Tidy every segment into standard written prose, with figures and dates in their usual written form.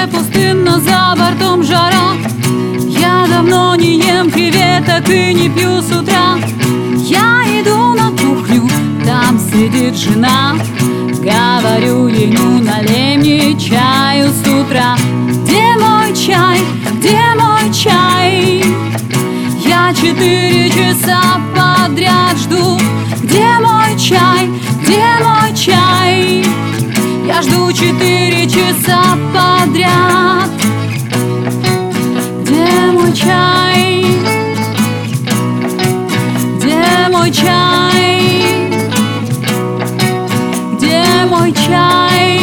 море пустынно, за бортом жара. Я давно не ем креветок и не пью с утра. Я иду на кухню, там сидит жена. Говорю ей: ну налей мне чаю с утра. Где мой чай? Где мой чай? Я 4 часа подряд жду. Где мой чай? Где мой чай? Я жду 4 часа подряд. Где мой чай? Где мой чай? Где мой чай?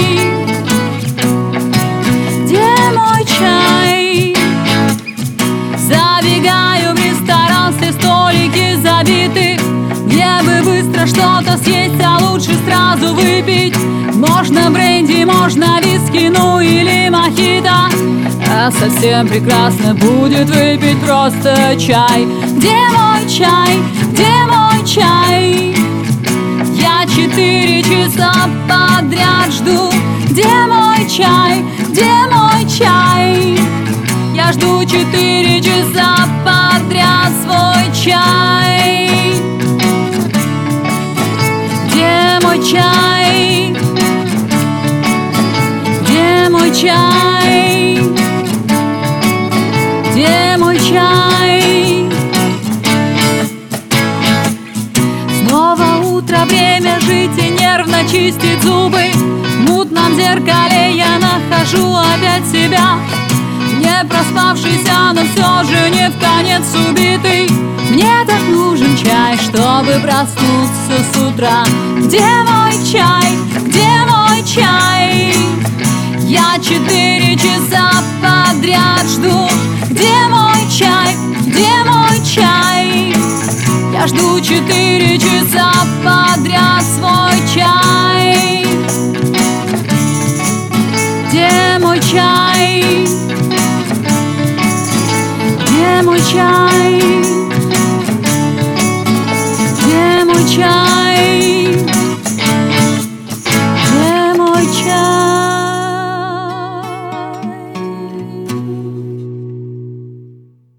Где мой чай? Забегаю в ресторан, все столики забиты. Где бы быстро что-то съесть, а лучше сразу выпить. Можно бренди, можно виски, ну или мохито. А совсем прекрасно будет выпить просто чай. Где мой чай? Где мой чай? Я 4 часа подряд жду. Где мой чай? Где мой чай? Я жду 4 часа подряд свой чай. Где мой чай? Где мой чай? Где мой чай? Снова утро, время жить и нервно чистить зубы. В мутном зеркале я нахожу опять себя. Не проспавшийся, но все же не вконец убитый. Мне так нужен чай, чтобы проснуться с утра. Где мой чай? Где мой чай? Я 4 часа подряд жду. Где мой чай? Где мой чай? Я жду 4 часа